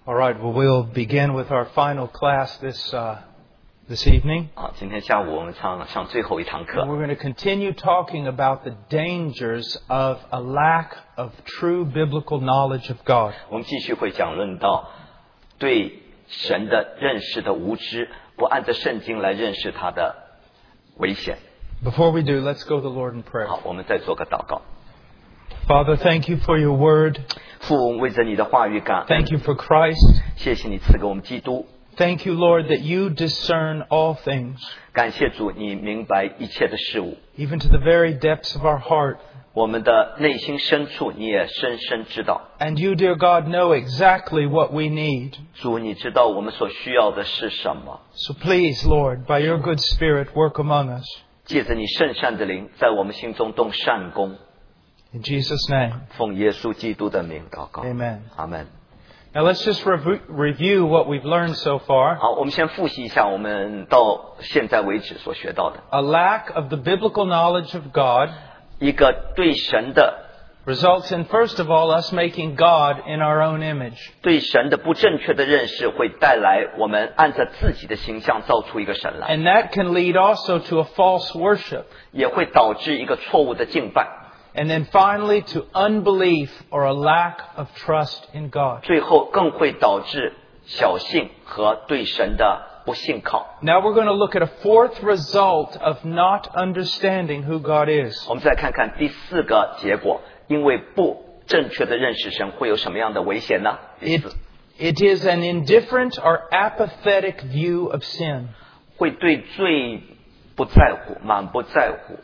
All right, well, we'll begin with our final class this evening. 好，今天下午我们上最后一堂 And 课。 we're going to continue talking about the dangers of a lack of true biblical knowledge of God. 我们继续会讲论到对神的认识的无知，不按着圣经来认识他的危险。 Before we do, let's go to the Lord in prayer. 好，我们再做个祷告。 Father, thank you for your word. 父，为着你的话语感恩， Thank you for Christ. 谢谢你赐给我们基督。 Thank you, Lord, that you discern all things, 感谢主，你明白一切的事物， even to the very depths of our heart. 我们的内心深处你也深深知道。 And you, dear God, know exactly what we need. 主，你知道我们所需要的是什么。 So please, Lord, by your good Spirit, work among us. 借着你圣善的灵，在我们心中动善功。 In Jesus' name, 奉耶稣基督的名祷告。 amen. 阿门。 Now let's just review what we've learned so far. 好，我们先复习一下我们到现在为止所学到的。 A lack of the biblical knowledge of God 一个对神的 results in, first of all, us making God in our own image. 对神的不正确的认识，会带来我们按照自己的形象造出一个神来， And that can lead also to a false worship. 也会导致一个错误的敬拜， And then finally to unbelief or a lack of trust in God. 最后更会导致小信和对神的不信靠。 Now we're going to look at a fourth result of not understanding who God is. 我们再看看第四个结果，因为不正确的认识神会有什么样的危险呢？第四， It is an indifferent or apathetic view of sin. 会对罪不在乎，满不在乎。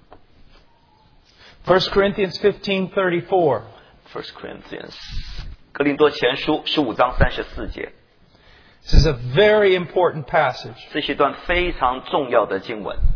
1 Corinthians 15:34. First Corinthians 格林多前书15章34节， This is a very important passage. 这是一段非常重要的经文。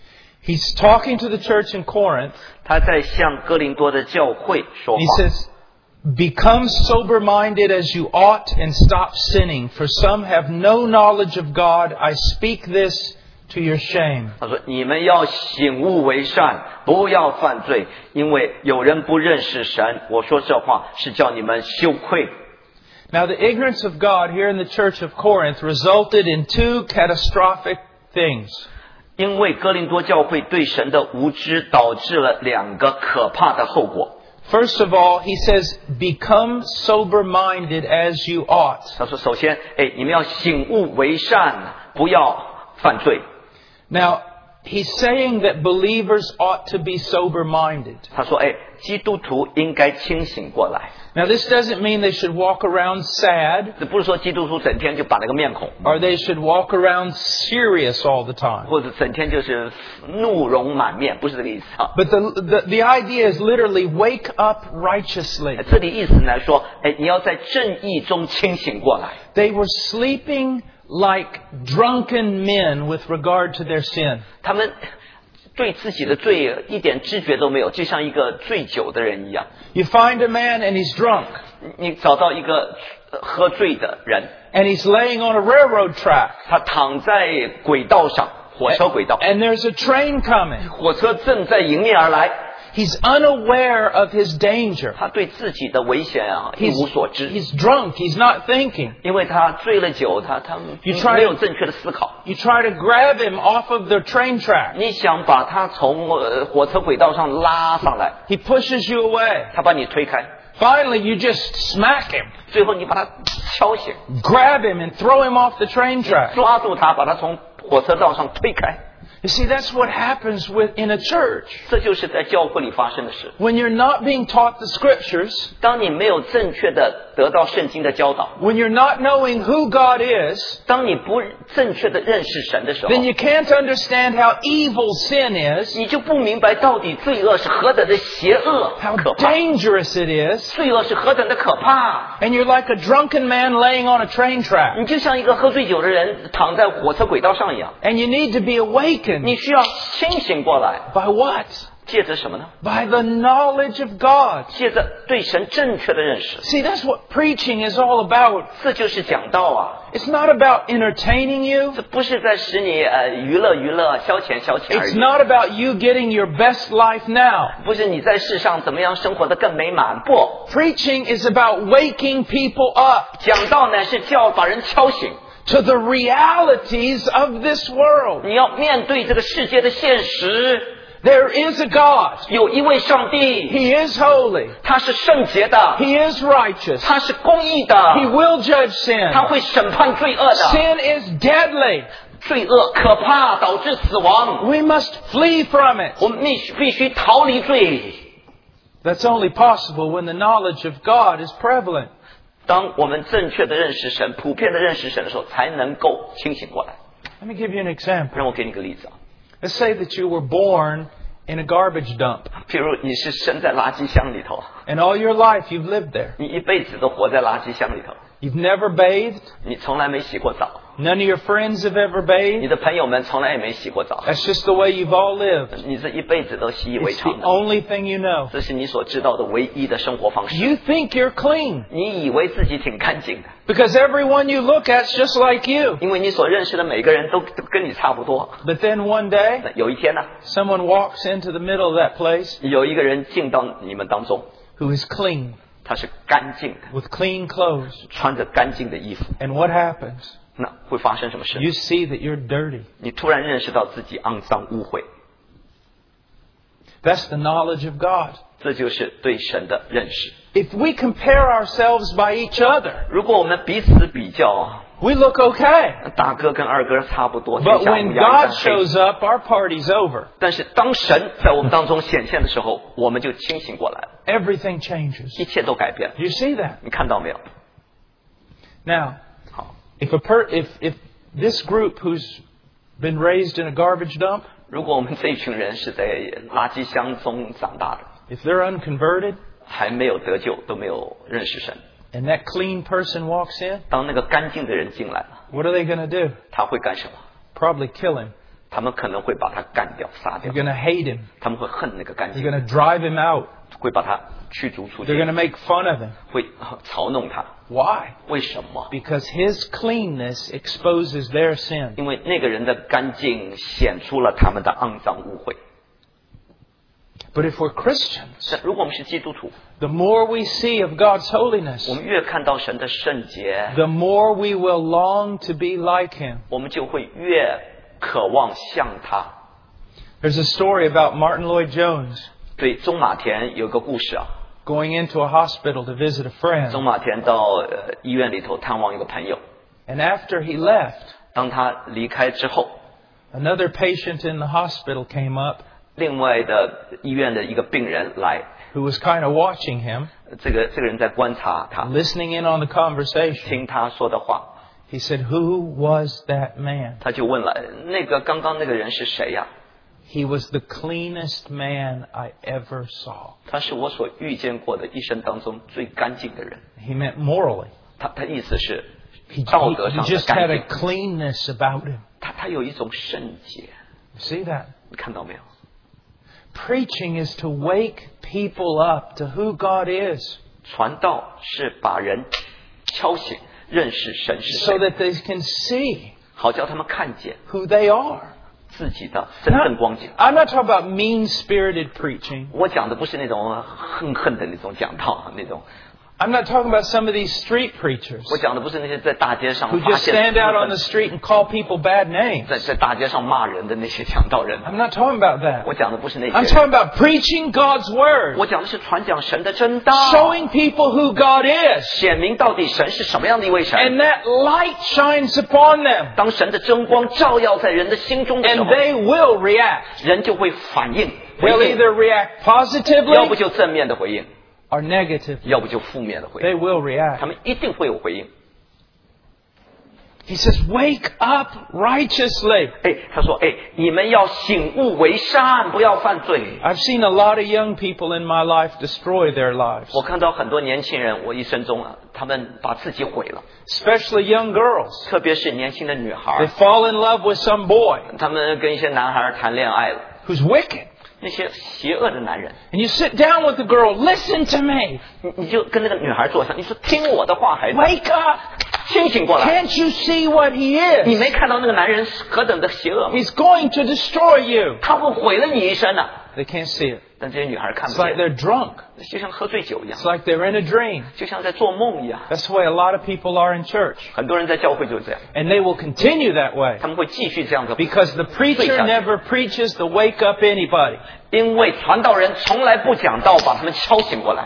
He's talking to the church in Corinth. 他在向哥林多的教会说 He 话。 says, "Become sober-minded as you ought and stop sinning, for some have no knowledge of God. I speak this to your shame." 他说：“你们要醒悟为善，不要犯罪，因为有人不认识神。我说这话是叫你们羞愧。” Now the ignorance of God here in the church of Corinth resulted in two catastrophic things. 因为哥林多教会对神的无知，导致了两个可怕的后果。 First of all, he says, "Become sober-minded as you ought." 他说：“首先，你们要醒悟为善，不要犯罪。” Now, he's saying that believers ought to be sober-minded. 他说：“基督徒应该清醒过来。 Now, this doesn't mean they should walk around sad 这不是说基督徒整天就把那个面孔， or they should walk around serious all the time. 或者整天就是怒容满面，不是这个意思啊。 But the idea is literally wake up righteously. 这里意思来说，你要在正义中清醒过来。 They were sleeping like drunken men with regard to their sin. 他们对自己的罪一点知觉都没有，就像一个醉酒的人一样。 You find a man and he's drunk 你找到一个喝醉的人， and he's laying on a railroad track 他躺在轨道上，火车轨道， and there's a train coming. 火车正在迎面而来， He's unaware of his danger. 他对自己的危险一无所知。 He's drunk. He's not thinking. 因为他醉了酒，他 You try 没有正确的思考。 You try to grab him off of the train track. 你想把他从火车轨道上拉上来， He pushes you away. 他把你推开， Finally, you just smack him, 最后你把他敲醒， grab him and throw him off the train track. 抓住他，把他从火车道上推开。 You see, that's what happens in a church. 这就是在教会里发生的事。 When you're not being taught the scriptures, 当你没有正确的得到圣经的教导， when you're not knowing who God is, 当你不正确的认识神的时候， then you can't understand how evil sin is, 你就不明白到底罪恶是何等的邪恶 how 可怕， dangerous it is, 罪恶是何等的可怕。 and you're like a drunken man laying on a train track. 你就像一个喝醉酒的人躺在火车轨道上一样， And you need to be awakened. 你需要清醒过来。 By what? 借着什么呢？ By the knowledge of God. 借着对神正确的认识。 See, that's what preaching is all about. 这就是讲道啊， It's not about entertaining you. 这不是在使你娱乐、消遣而 It's 已。 not about you getting your best life now. 不是你在世上怎么样生活得更美满，不， Preaching is about waking people up 讲道乃是把人敲醒。 to the realities of this world. 你要面对这个世界的现实， There is a God. 有一位上帝， He is holy. 他是圣洁的， He is righteous. 他是公义的， He will judge sin. 他会审判罪恶的。 Sin is deadly. 罪恶可怕，导致死亡。 We must flee from it. 我们必须逃离罪。 That's only possible when the knowledge of God is prevalent. 当我们正确的认识神、普遍的认识神的时候，才能够清醒过来。 Let me give you an example. 让我给你个例子啊， Let's say that you were born in a garbage dump, 譬如你是生在垃圾箱里头， and all your life you've lived there. 你一辈子都活在垃圾箱里头， You've never bathed. 你从来没洗过澡， None of your friends have ever 你 bathed. 的朋友们从来也没洗过澡， That's just the way you've all lived. 你这一辈子都习以为 It's 常 the 的， only thing you know. 这是你所知道的唯一的生活方式。 You think you're clean 你以为自己挺干净的， because everyone you look at is just like you. 因为你所认识的每个人都跟你差不多。 But then one day, 那有一天呢， someone walks into the middle of that place 有一个人进到你们当中， who is clean 他是干净的， with clean clothes. 穿着干净的衣服， And what happens? 那会发生什么事？ You see that you're dirty. 你突然认识到自己肮脏污秽， That's the knowledge of God. 这就是对神的认识。 If we compare ourselves by each other, 如果我们彼此比较， we look okay. 大哥跟二哥差不多， But 天下 when 乌鸦一 God 般黑。 shows up, our party's over. 但是当神在我们当中显现的时候，我们就清醒过来了， Everything changes. 一切都改变了。 Do you see that? 你看到没有？ Now, 好， if this group who's been raised in a garbage dump, 如果我们这一群人是在垃圾箱中长大的， if they're unconverted 还没有得救，都没有认识神， and that clean person walks in, 当那个干净的人进来了， what are they going to do? 他会干什么？ Probably kill him. 他们可能会把他干掉、杀 They're 掉， going to hate him. 他们会恨那个干 They're 净， going to drive him out. 会把他驱逐出 They're going 去， to make fun of him. 会嘲弄他。 Why? 为什么？ Because his cleanness exposes their sin. 因为那个人的干净显出了他们的肮脏污秽。 But if we're Christians, 但如果我们是基督徒， the more we see of God's 我 holiness, 们越看到神的圣洁， the more we will long to be like him. 我们就会越渴望像他。 There's a story about Martin Lloyd Jones 对，中马田有个故事啊， going into a hospital to visit a 中 friend. 马田到医院里头探望一个朋友， And after he left, 当他离开之后， another patient in the hospital came up 另外的医院的一个病人来， who was kind of watching him, 这个人在观察他， listening in on the conversation. 听他说的话， He said, "Who was that man?" 他就问了，刚刚那个人是谁呀？ He was the cleanest man I ever saw. 他是我所遇见过的一生当中最干净的人。 He meant morally. 他意思是 He 道德上 he 的 just 干 had a 净， cleanness about him. 他有一种圣洁， You see that? 你看到没有？ Preaching is to wake people up to who God is 传道是把人敲醒，认识神是 so 谁， that they can see 好叫他们看见 who they are. 自己的真正光景。 I'm not talking about mean-spirited preaching. 我讲的不是那种恨的那种讲道，那种 I'm not talking about some of these street preachers 我讲的不是那些在大街上 who 发 just 现 stand out on the street and call people bad names. 在大街上骂人的那些讲道人。 I'm not talking about that. 我讲的不是那 I'm 些人， talking about preaching God's word, 我讲的是传讲神的真道， showing people who God is, 显明到底神是什么样的一位神。 and that light shines upon them, 当神的真光照耀在人的心中的时 and 候， they will react. 人就会反应， They'll 回应 either react 要不 positively 就正面的回应， or negatively. 要不就负面的回 They 应， will react. 他们一定会有回应。 He says, "Wake up righteously." 他说，你们要醒悟为善，不要犯罪。 I've seen a lot of young people in my life destroy their lives, 我看到很多年轻人，我一生中他们把自己毁了， especially young girls. 特别是年轻的女 They 孩， fall in love with some boy 他们跟一些男孩谈恋爱了， who's wicked. 那些邪恶的男人。 And you sit down with the girl, listen to me. 你就跟那个女孩坐下，你说听我的话，孩子， Wake up. 清醒过来。 Can't you see what he 你 is? 没看到那个男人是何等的邪恶吗？ He's going to destroy you. 他会毁了你一生的。 They can't see it. 但这些女孩看 It's 不 like 见， they're drunk. 就像喝醉酒一样， It's like they're in a dream. 就像在做梦一样。 That's the way a lot of people are in church. 很多人在教会就是这样， And they will continue that way. 他们会继续这样的， Because the preacher never preaches to wake up anybody. 因为传道人从来不讲道，把他们敲醒过来。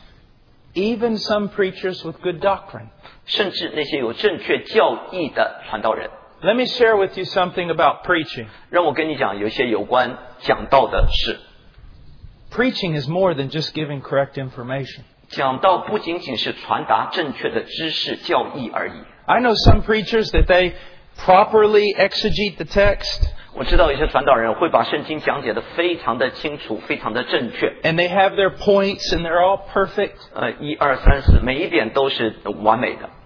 Even some preachers with good doctrine. 甚至那些有正确教义的传道人。 Let me share with you something about preaching. 让我跟你讲有一些有关讲道的事。 Preaching is more than just giving correct information. 讲道不仅仅是传达正确的知识教义而已。 I know some preachers that they properly exegete the text. 我知道有些传道人会把圣经讲解得非常的清楚，非常的正确。 And they have their points and they're all perfect. 1、2、3、4，每一点都是完美的。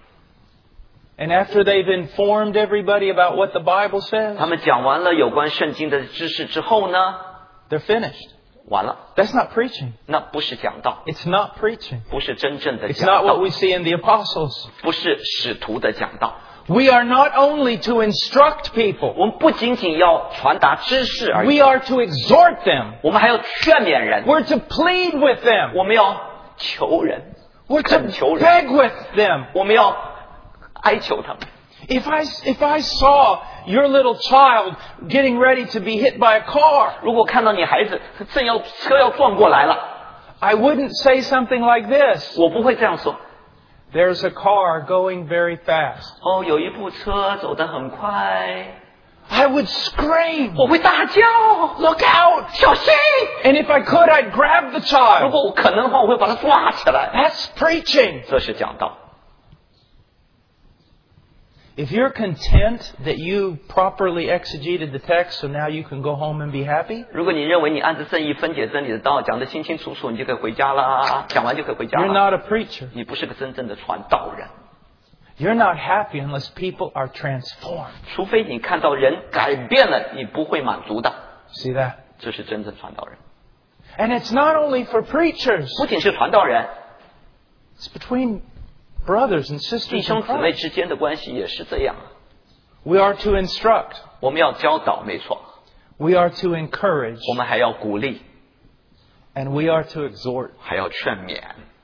And after they've informed everybody about what the Bible says, 他们讲完了有关圣经的知识之后呢， they're finished. 完了， That's not preaching. 那不是讲道， It's not preaching. 不是真正的 It's 讲 not what 道， we see in the apostles. 不是使徒的讲道。 We are not only to instruct people, 我们不仅仅要传达知识而已， we are to exhort them. 我们还要劝勉人， We're to plead with them. 我们要求人， We're 恳 to 求人， beg with them. 我们要哀求他们。 If I saw your little child getting ready to be hit by a car, 如果看到你孩子车要撞过来了， I wouldn't say something like this. 我不会这样说。 There's a car going very fast. 哦，有一部车走得很快， I would scream, 我会大叫， look out! 小心！ And if I could, I'd grab the 如 child. 果我可能的话，我会把他抓起来。 That's preaching. 这是讲道。 If you're content that you properly exegeted the text so now you can go home and be happy, 如果你认为你按着正义分解真理的道讲得清清楚楚，你就可以回家啦，讲完就可以回家 you're 了。 not a preacher. 你不是个真正的传道人， You're not happy unless people are transformed. 除非你看到人改变了，你不会满足的。 See that? 这是真正传道人， And it's not only for preachers. 不仅是传道人， It's between brothers and 弟 sisters 兄 in 姊妹 Christ. 之间的关系也是这样。 We are to instruct. 我们要教导，没错， We are to encourage. 我们还要鼓励， And we are to exhort. 还要劝勉。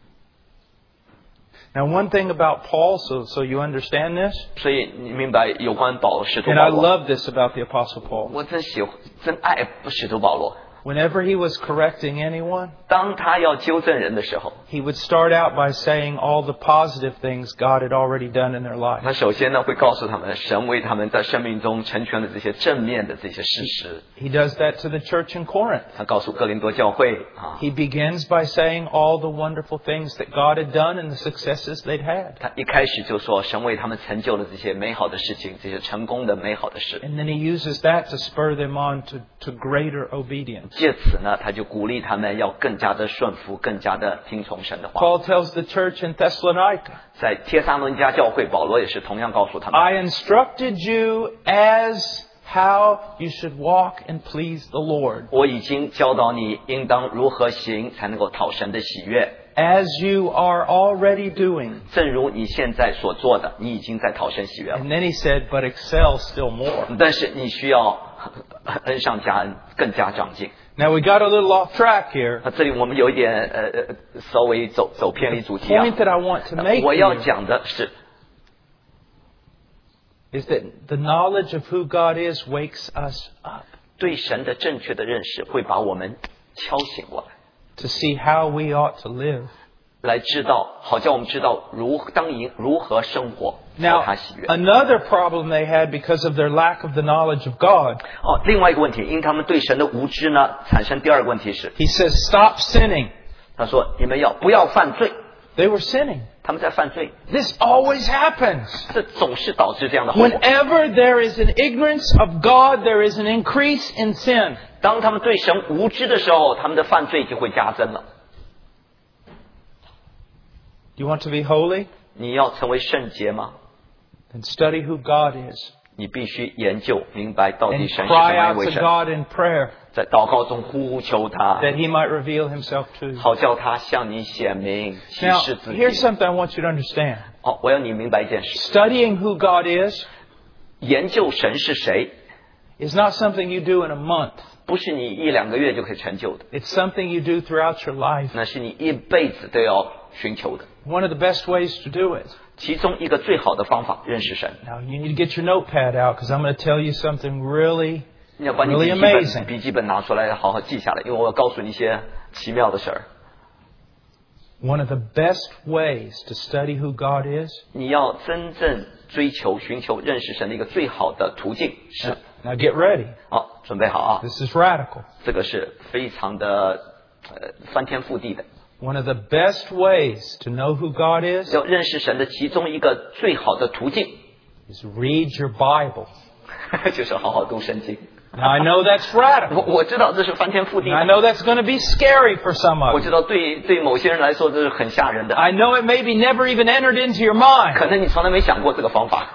Now, one thing about Paul, so you understand this, 所以你明白有关使徒 and 保 I 罗， love this about the Apostle Paul. 我真爱使徒保罗。 Whenever he was correcting anyone, 当他要纠正人的时候， he would start out by saying all the positive things God had already done in their life. 他首先呢会告诉他们，神为他们在生命中成全了这些正面的这些事实。 He does that to the church in Corinth. 他告诉哥林多教会啊， He begins by saying all the wonderful things that God had done and the successes they'd had. 他一开始就说神为他们成就了这些美好的事情，这些成功的美好的事。 And then he uses that to spur them on to greater obedience. 借此呢，他就鼓励他们要更加的顺服，更加的听从神的话。 Paul tells the church in Thessalonica, 在帖撒罗尼迦教会，保罗也是同样告诉他们， I instructed you as how you should walk and please the Lord, 我已经教导你应当如何行才能够讨神的喜悦， as you are already doing. 正如你现在所做的，你已经在讨神喜悦了。 And then he said, but excel still more. 但是你需要恩上加恩，更加长进。 Now we got a little off track here. 这里我们有一点稍微走偏离主题啊。 The point that I want to make 我要 here 讲的是， is that the knowledge of who God is wakes us up 对神的正确的认识会把我们敲醒过来， to see how we ought to live. 来知道，好叫我们知道如何生活，讨 Now, 他喜悦。 another problem they had because of their lack of the knowledge of God, 另外一个问题，因他们对神的无知呢，产生第二个问题是， he says, stop sinning. 他说你们不要犯罪， They were sinning. 他们在犯罪， This always happens. 这总是导致这样的后果。 Whenever there is an ignorance of God, there is an increase in sin. 当他们对神无知的时候，他们的犯罪就会加增了。 You want to be holy? 你要成为圣洁吗？ Then study who God is. 你必须研究明白到底 and 神是什么 cry 一 out 位 to 神， God in prayer 在祷告中呼求他， that He might reveal Himself to you. 好叫他向你显明启 Now, 示自己。 here's something I want you to understand. 好，我要你明白一件事， Studying who God is 研究神是谁， is not something you do in a month. 不是你1-2个月就可以成就的， It's something you do throughout your life. 那是你一辈子都要寻求的。 One of the best ways to do it. 其中一个最好的方法，认识神。 Now, you need to get your notepad out because I'm going to tell you something really, 你要把你 really amazing. 笔记本拿出来，好好记下来，因为我要告诉你一些奇妙的事儿。 One of the best ways to study who God is. 你要真正追求、寻求认识神的一个最好的途径是， Now get ready. 好，准备好啊， This is radical. 这个是非常的翻天覆地的。 One of the best ways to know who God is 要认识神的其中一个最好的途径， is read your Bible. 就是好好读圣经。 Now, I know that's radical. 我知道这是翻天覆地 And I 的， know that's going to be scary for some 我 of 知 you. 道对某些人来说这是很吓人的， I know it maybe never even entered into your mind. 可能你从来没想过这个方法，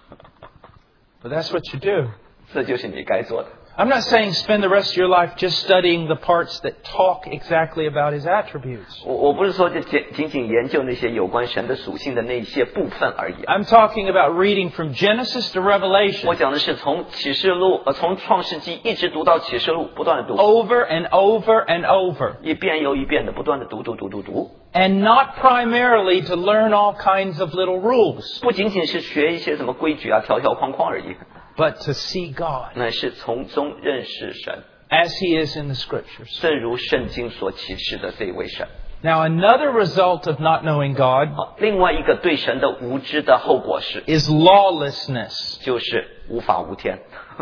But that's what you do. 这就是你该做的。 I'm not saying spend the rest of your life just studying the parts that talk exactly about His attributes. 我不是说就仅仅研究那些有关神的属性的那些部分而已。 I'm talking about reading from Genesis to 我 Revelation 讲的是从启示录，从创世纪一直读到启示录，不断的读， over and over and over. 一遍又一遍的不断的读。 And not primarily to learn all kinds of little rules, 不仅仅是学一些什么规矩啊、条条框框而已， but to see God 乃是从中认识神， as He is in the Scriptures. 正如圣经所启示的这一位神。 Now, another result of not knowing God 好，另外一个对神的无知的后果是， is lawlessness. 就是无法无天。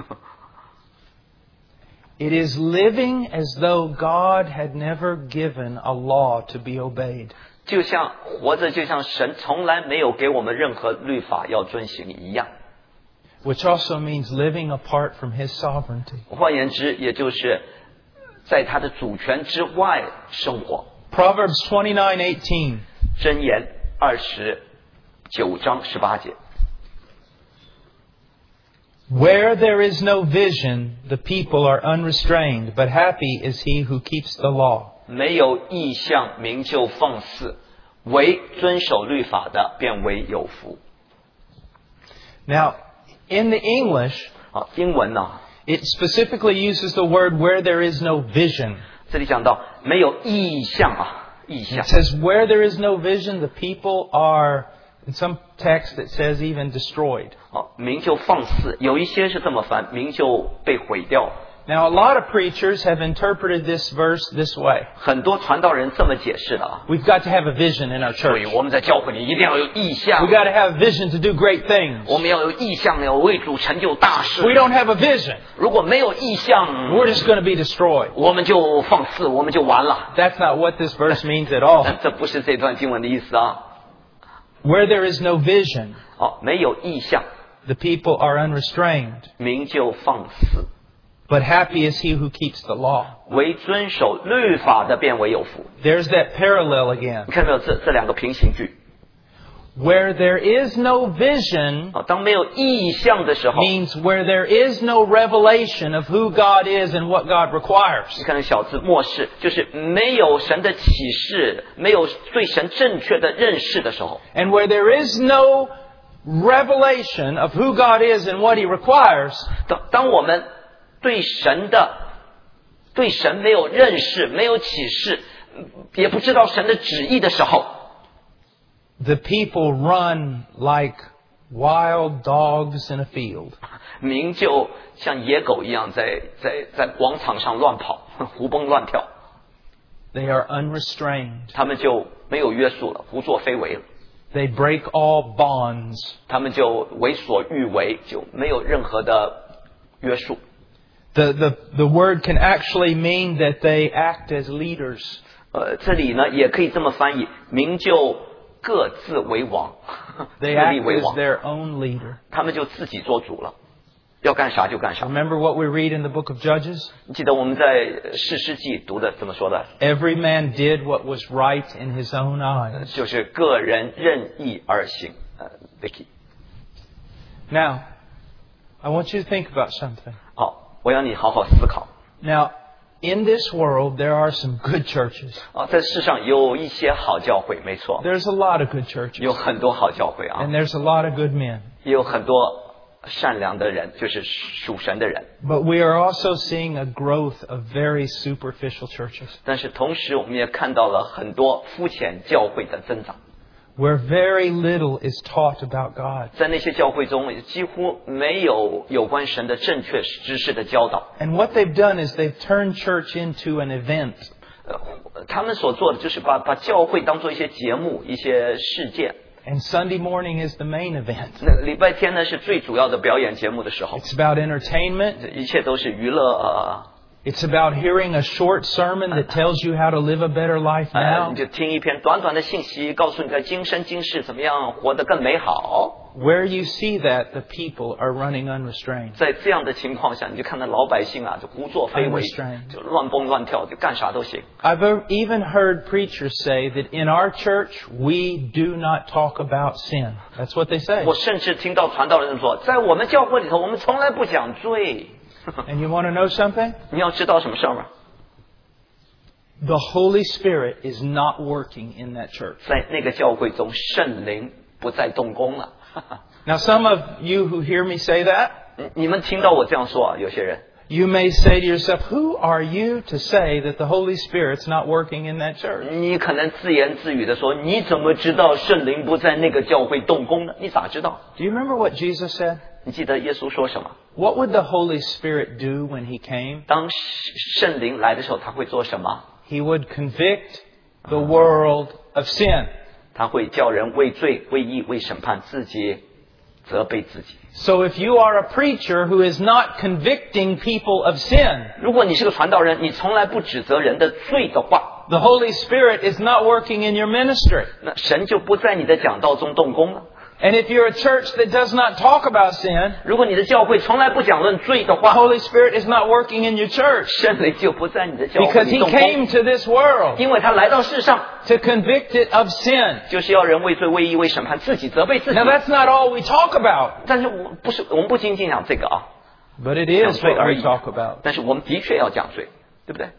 It is living as though God had never given a law to be obeyed. 就像活着，就像神从来没有给我们任何律法要遵行一样。 Which also means living apart from His sovereignty. 换言之，也就是在他的主权之外生活。 Proverbs 29:18. 箴言29章18节。 Where there is no vision, the people are unrestrained, but happy is he who keeps the law. 没有意象，民就放肆；唯遵守律法的，便为有福。 Now, in the English, 好，英文呢， it specifically uses the word where there is no vision. 这里讲到没有意象啊，意 It 象。 says where there is no vision, the people are, in some text it says even destroyed. 好，民就放肆，有一些是这么翻，民就被毁掉。 Now, a lot of preachers have interpreted this verse this way. 很多传道人这么解释的啊。 We've got to have a vision in our 所以 church. 我们在教会里一定要有意象 We've，got to have a vision to do great things. 我们要有意象，要为主成就大事 We。don't have a vision. 如果没有意象， We're just going to be destroyed. 我们就放肆，我们就完了。 That's not what this verse means at all. 这不是这段经文的意思啊。 Where there is no vision, 好，没有意象， the people are unrestrained. 民就放肆； But happy is he who keeps the law. 唯遵守律法的，便为有福。 There's that parallel again. 你看到没有？这两个平行句 Where there is no vision 啊，当没有意象的时候， means where there is no revelation of who God is and what God 你 requires. 看小字末世，就是没有神的启示，没有对神正确的认识的时候。 And where there is no revelation of who God is and what He requires, 当我们对神没有认识，没有启示，也不知道神的旨意的时候， the people run like wild dogs in a field. 民就像野狗一样在广场上乱跑，胡蹦乱跳， They are unrestrained. 他们就没有约束了，胡作非为了， They break all bonds. 他们就为所欲为，就没有任何的约束。 The word can actually mean that they act as leaders. 这里呢也可以这么翻译，民就各自为王， They 自 act 立为 as 王， their own leader. 他们就自己做主了，要干啥就干啥。 Remember what we read in the book of Judges? 你记得我们在士师记读的怎么说的？ Every man did what was right in his own eyes. 就是个人任意而行。Vicky， Now, I want you to think about something. 好，我要你好好思考。 Now, in this world, there are some good churches. 在世上有一些好教会，没错， There's a lot of good churches. 有很多好教会啊， And there's a lot of good men. 也有很多善良的人，就是属神的人。 But we are also seeing a growth of very superficial churches, 但是同时，我们也看到了很多肤浅教会的增长。 where very little is taught about God. 在那些教会中，几乎没有有关神的正确知识的教导。 And what they've done is they've turned church into an event. 他们所做的就是把教会当做一些节目、一些事件。 And Sunday morning is the main event. 那礼拜天呢是最主要的表演节目的时候， It's about entertainment. 一切都是娱乐。 It's about hearing a short sermon that tells you how to live a better life 你 now. 就听一篇短短的信息，告诉你在今生今世怎么样活得更美好。 Where you see that, the people are running unrestrained. 在这样的情况下，你就看到老百姓啊，就胡作非为， Unrestrained. 就乱蹦乱跳，就干啥都行。 I've even heard preachers say that in our church, we do not talk about sin. That's what they say. 我甚至听到传道人说，在我们教会里头，我们从来不讲罪。 And you want to know something? 你要知道什么事儿吗？ The Holy Spirit is not working in that church. 在那个教会中，圣灵不再动工了。 Now, some of you who hear me say that, 你们听到我这样说啊，有些人， you may say to yourself, who are you to say that the Holy Spirit's not working in that church? 你可能自言自语的说，你怎么知道圣灵不在那个教会动工呢？你咋知道？ Do you remember what Jesus said? 你记得耶稣说什么？ What would the Holy Spirit do when He came? 当圣灵来的时候，他会做什么？ He would convict the world of sin. 他会叫人为罪、为义、为审判自己，责备自己。 So if you are a preacher who is not convicting people of sin, 如果你是个传道人，你从来不指责人的罪的话， the Holy Spirit is not working in your ministry. 那神就不在你的讲道中动工了。 And if you're a church that does not talk about sin, 如果你的教会从来不讲论罪的 the 话， Holy Spirit is not working in your church 圣灵就不在你的教会 because 里 He 动 came 工， to this world 因为他来到世上 to convict it of sin. 就是要人为罪、为义、为审判自己，责备自己 Now。that's not all we talk about, 但是我们不仅仅讲这个啊， but it 讲 is 罪 what 而 we 已 talk about. 但是我们的确要讲罪，对不对？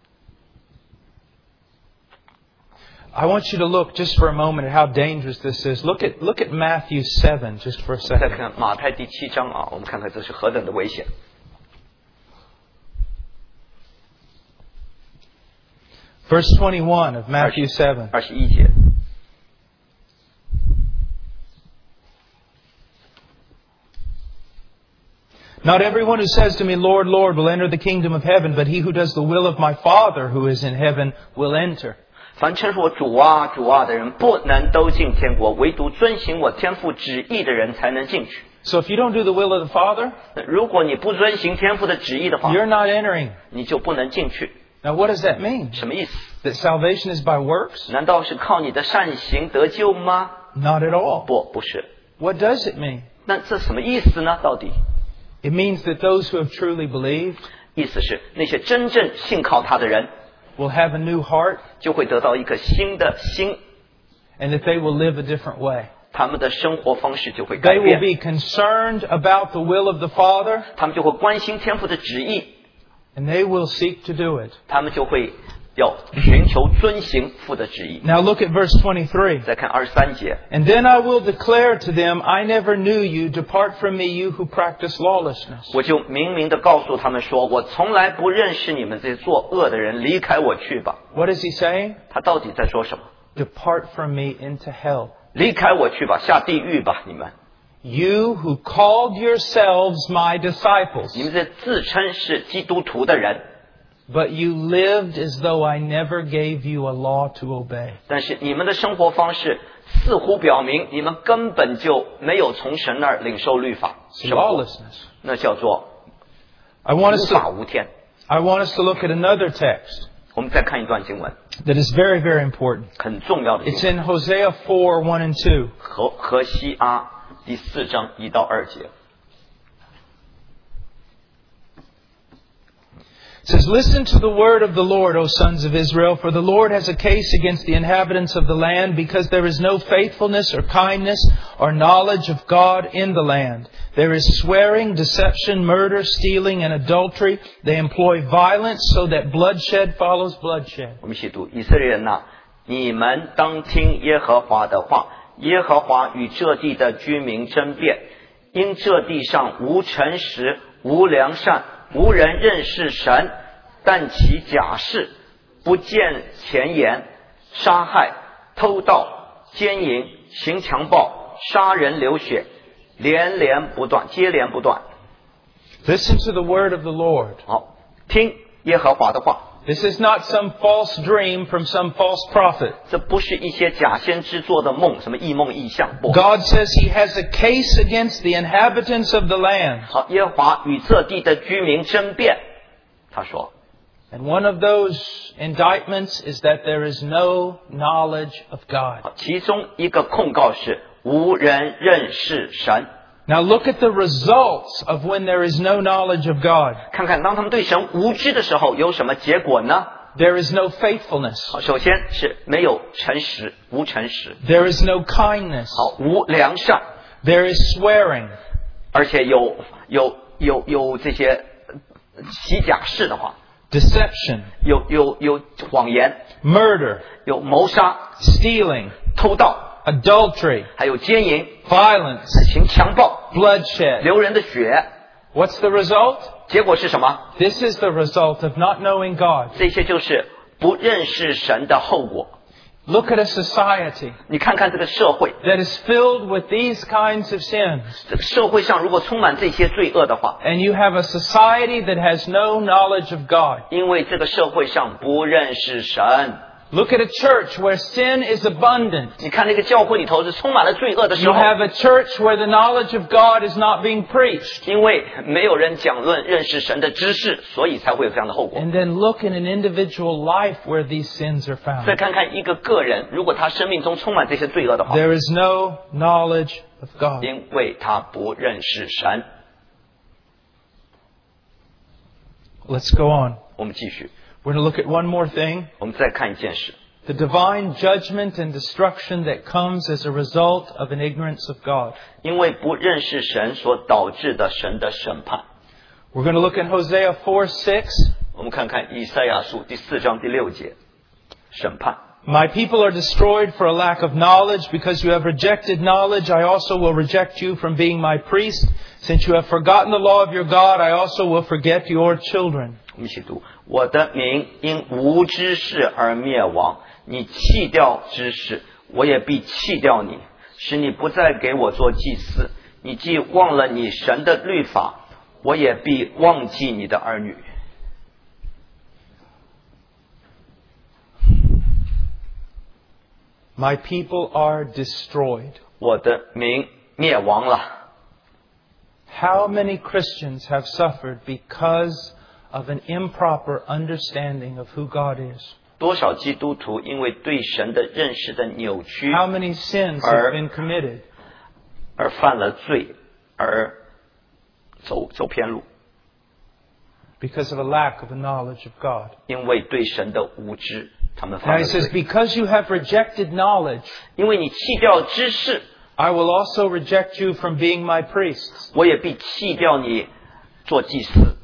I want you to look just for a moment at how dangerous this is. Look at Matthew 7 just for a 再 second. 看马太第7章啊，我们看看这是何等的危险。 Verse 21 of Matthew 7. 21节， Not everyone who says to me, Lord, Lord, will enter the kingdom of heaven, but he who does the will of my Father who is in heaven will enter. 凡称呼我主啊主啊的人，不能都进天国，唯独遵行我天父旨意的人才能进去。 So if you don't do the will of the Father, 如果你不遵行天父的旨意的话， you're not entering. 你就不能进去。 Now what does that mean? 什么意思？ That salvation is by works? 难道是靠你的善行得救吗？ Not at all. 不是。 What does it mean? 那这什么意思呢？到底 It means that those who have truly believed 意思是那些真正信靠他的人， will have a new heart 就会得到一颗新的心， and that they will live a different way. 他们的生活方式就会改 They will 变， be concerned about the will of the Father 他们就会关心天父的旨意， and they will seek to do it. 他们就会要寻求遵行父的旨意。 Now look at verse 23. 再看23节， And then I will declare to them, I never knew you. Depart from me, you who practice lawlessness. 我就明明的告诉他们说，我从来不认识你们这些作恶的人，离开我去吧。 What is he saying? 他到底在说什么？ Depart from me into hell. 离开我去吧，下地狱吧，你们！ You who called yourselves my 你 disciples, 们这自称是基督徒的人， but you lived as though I never gave you a law to obey. 但是你们的生活方式似乎表明你们根本就没有从神那儿领受律法， It's 生活 lawlessness. 那叫做 I want 无 us 法 to, 无天。 I want us to look at another text 我们再看一段经文， that is very, very important. 很重要的经 It's 文， in Hosea 4, 1 and 2. 何西阿第4章1到2节。 It says, "Listen to the word of the Lord, O sons of Israel, for the Lord has a case against the inhabitants of the land, because there is no faithfulness or kindness or knowledge of God in the land. There is swearing, deception, murder, stealing, and adultery. They employ violence so that bloodshed follows bloodshed." 我们一起读：以色列人呐，你们当听耶和华的话。耶和华与这地的居民争辩，因这地上无诚实，无良善，无人认识神，但其假事，不见前言，杀害、偷盗、奸淫、行强暴、杀人流血，连连不断，接连不断。 Listen to the word of the Lord. 好，听耶和华的话。 This is not some false dream from some false prophet. 这不是一些假先知做的梦，什么异梦异象。不， God says He has a case against the inhabitants of the land. 好，耶和华与这地的居民争辩。他说， And one of those indictments is that there is no knowledge of God. 好，其中一个控告是无人认识神。 Now look at the results of when there is no knowledge of God. 看看当他们对神无知的时候有什么结果呢？ There is no faithfulness. 好，首先是没有诚实，无诚实。 There is no kindness. 好，无良善， There is swearing. 而且有这些洗假事的话， Deception. 有谎言， Murder. 有谋杀、 Stealing. 偷盗， Adultery. 还有奸淫、 Violence. 行强暴、 Bloodshed. 流人的血。 What's the result? 结果是什么？ This is the result of not knowing God. 这些就是不认识神的后果。 Look at a society 你看看这个社会， that is filled with these kinds of sins. 这个社会上如果充满这些罪恶的话， And you have a society that has no knowledge of God. 因为这个社会上不认识神。 Look at a church where sin is abundant. 你看那个教会里头是充满了罪恶的时 You 候， have a church where the knowledge of God is not being preached. 因为没有人讲论认识神的知识，所以才会有这样的后果。 And then look in an individual life where these sins are 再 found. 看看一个个人，如果他生命中充满这些罪恶的话， There is no knowledge of God. 因为他不认识神。 Let's go on. 我们继续， We're going to look at one more thing. 我们再看一件事。 The divine judgment and destruction that comes as a result of an ignorance of God. 因为不认识神所导致的神的审判。 We're going to look in Hosea 4:6. 我们看看以赛亚书第4章第6节，审判。 My people are destroyed for a lack of knowledge. Because you have rejected knowledge, I also will reject you from being my priest. Since you have forgotten the law of your God, I also will forget your children. 我们一起读：我的民因无知识而灭亡，你弃掉知识，我也必弃掉你，使你不再给我做祭司。你既忘了你神的律法，我也必忘记你的儿女。 My people are destroyed. 我的民灭亡了。 How many Christians have suffered because of an improper understanding of who God is? 多少基督徒因为对神的认识的扭曲 How many sins have been committed? 而犯了罪，而走偏路， Because of a lack of a knowledge of God. 因为对神的无知，他们 Now 犯 he 了 says, 罪。 because you have rejected knowledge, 因为你弃掉知识， I will also reject you from being my priests. 我也必弃掉你做祭司。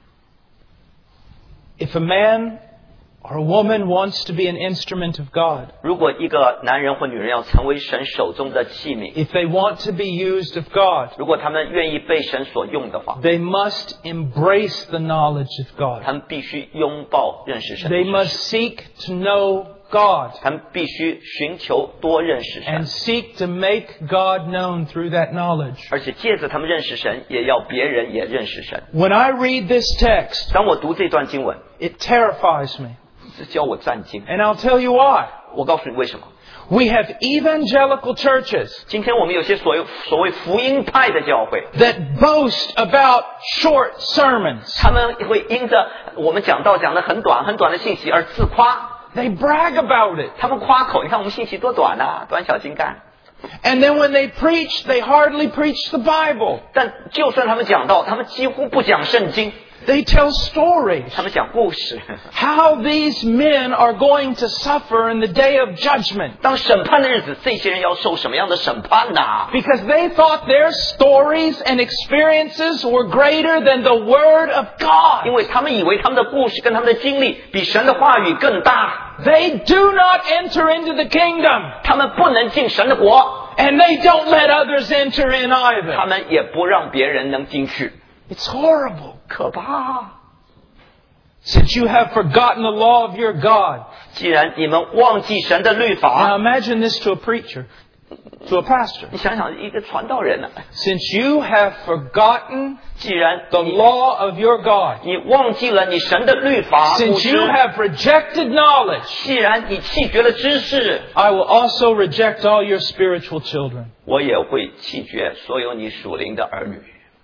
If a man or a woman wants to be an instrument of God, 如果一个男人或女人要成为神手中的器皿， if they want to be used of God, 如果他们愿意被神所用的话， they must embrace the knowledge of God. 他们必须拥抱认识神的 They 知 must 识， seek to know God 他们必须寻求多认识 and 神， seek to make God known through that knowledge. 而且借着他们认识神，也要别人也认识神。 When I read this text, 当我读这段经文， it terrifies me. 是教我战惊。 And I'll tell you why. 我告诉你为什么。 We have evangelical churches 今天我们有些所谓福音派的教会， that boast about short sermons. 他们会因着我们讲道讲得很短很短的信息而自夸， They brag about it. 他们夸口，你看我们信息多短啊，短小精干。 And then when they preach, they hardly preach the Bible. 但就算他们讲道，他们几乎不讲圣经。 They tell stories. 他们讲故事， How these men are going to suffer in the day of judgment. 当审判的日子，这些人要受什么样的审判呢？ Because they thought their stories and experiences were greater than the Word of 因 God. 为他们以为他们的故事跟他们的经历比神的话语更大， They do not enter into the kingdom. 他们不能进神的国， And they don't let others enter in 他 either. 们也不让别人能进去， It's horrible. 可怕。 Since you have forgotten the law of your God. 既然你们忘记神的律 Now 法， imagine this to a preacher, to a pastor. 你想想一个传道人呢、 Since you have forgotten 既然 the law of your God, 你忘记了你神的律法， since you have rejected knowledge, 既然你弃绝了知识， I will also reject all your spiritual children. 我也会弃绝所有你属灵的儿女。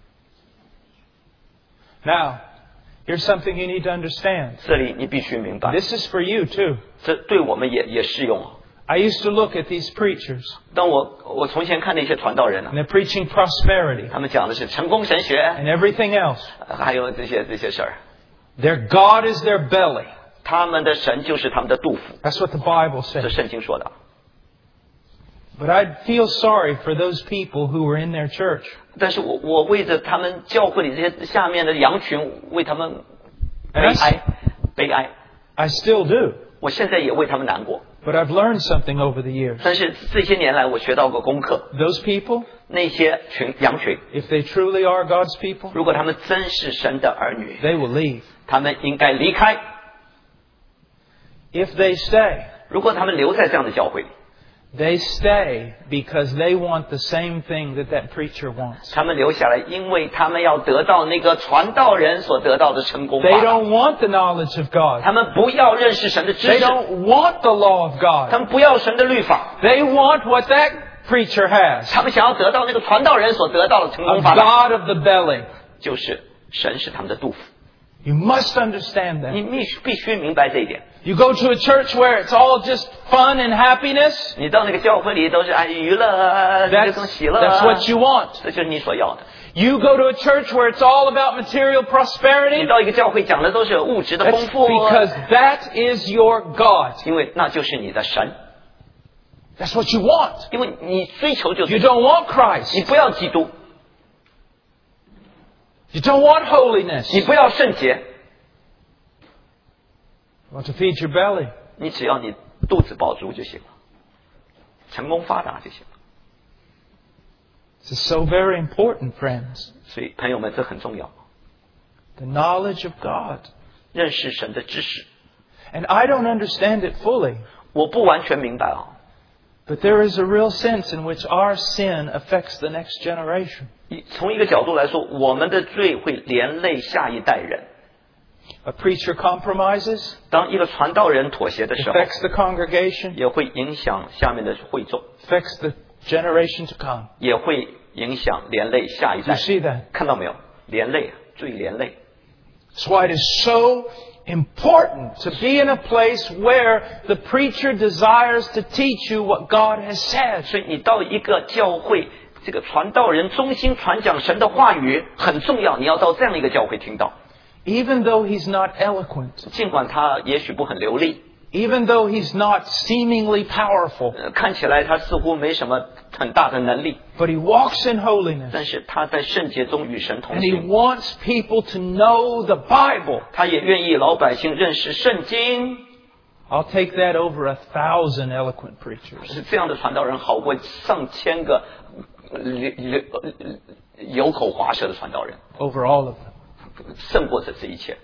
Now, here's something you need to understand. 这里你必须明白， This is for you too. 这对我们也适用。 I used to look at these preachers, 当我从前看那些传道人呢、 and they're preaching prosperity 他们讲的是成功神学， and everything else. 还有这些事儿。 Their God is their belly. 他们的神就是他们的肚腹， That's what the Bible 这 says. 圣经说的。 But I'd feel sorry for those people who were in their church. 但是我为着他们教会里这些下面的羊群，为他们悲哀，悲哀。 I still do. 我现在也为他们难过。 But I've learned something over the years. 但是这些年来，我学到个功课： Those people, 那些羊群， if they truly are God's people, 如果他们真是神的儿女， they will leave. 他们应该离开。 If they stay, 如果他们留在这样的教会里， they stay because they want the same thing that preacher wants. 他们留下来，因为他们要得到那个传道人所得到的成功 They 法。 don't want the knowledge of God. 他们不要认识神的知 They 识， don't want the law of 他 God. 们不要神的律法， They want what that preacher has. 他们想要得到那个传道人所得到的成 A 功法， God of the belly. 就是神是他们的肚腹。 You must understand 你 that. 必须明白这一点。 You go to a church where it's all just fun and happiness. 你到那个教会里都是娱乐、这种喜乐， That's what you want. 这就是你所要的。 You go to a church where it's all about material 你 prosperity. 到一个教会讲的都是物质的 That's 丰富， because that is your God. 因为那就是你的神， That's what you want. 因为你追求就 You 是 don't want Christ. 你不要基督， You don't want holiness. 你不要圣洁， You want to feed your belly. 你只要你肚子饱足就行了，成功发达就行了。 This is so very important, friends. 所以朋友们，这很重要， The knowledge of God. 认识神的知识。 And I don't understand it fully, 我不完全明白啊， but there is a real sense in which our sin affects the next generation. 从一个角度来说，我们的罪会连累下一代人。 A preacher compromises, 当一个传道人妥协的时候， affects the congregation, 也会影响下面的会众， affects the generation to come. 也会影响连累下一 Do you 代。 see that? 看到没有？连累，罪连累。 That's why it is so important to be in a place where the preacher desires to teach you what God has said. 所以你到一个教会，这个传道人忠心传讲神的话语很重要，你要到这样一个教会听到。 Even though he's not eloquent, 尽管他也许不很流利， even though he's not seemingly powerful, 看起来他似乎没什么很大的能力， but he walks in holiness. 但是他在圣洁中与神同 And he 行， wants people to know the Bible. 他也愿意老百姓认识圣经。 I'll take that over 1,000 eloquent preachers. 是这样的传道人好过上千个有口滑舌的传道人， Over all of them. 胜过这一切。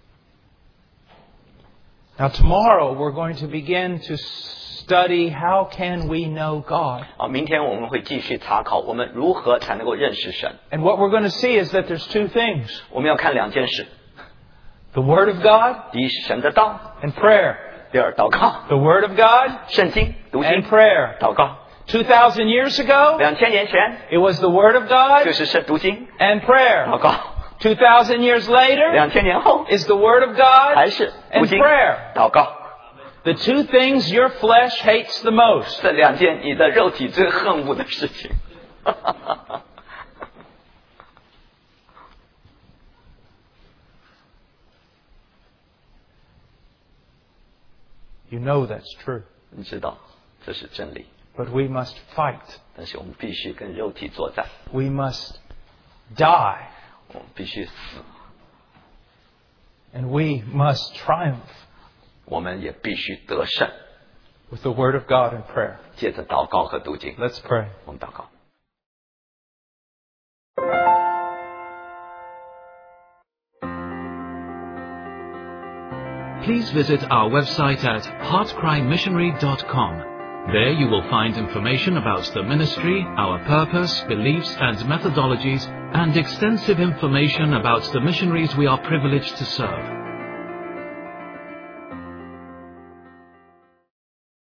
Now tomorrow we're going to begin to study how can we know God. 明天我们会继续查考我们如何才能够认识神。 And what we're going to see is that there's two things. 我们要看两件事： The Word of God 第一是神的道， and prayer. 第二祷告。 The Word of God 圣经读 and 经 prayer. 祷告。 2,000 years ago, 2000年前 it was the Word of God 就是圣读经 and prayer. 祷告， 2,000 years later 2000年后 is the Word of God 还是读 and 经 prayer. 祷告。 The two things your flesh hates the most. 这两件你的肉体最恨恶的事情。 You know that's true. 你知道这是真理， But we must fight. 但是我们必须跟肉体作战， We must die. 我们必须死， And we must triumph 我们也必须得胜。 with the Word of God and prayer. 借着祷告和读经， Let's pray. 我们祷告。 Please visit our website at heartcrymissionary.com. There you will find information about the ministry, our purpose, beliefs and methodologies, and extensive information about the missionaries we are privileged to serve.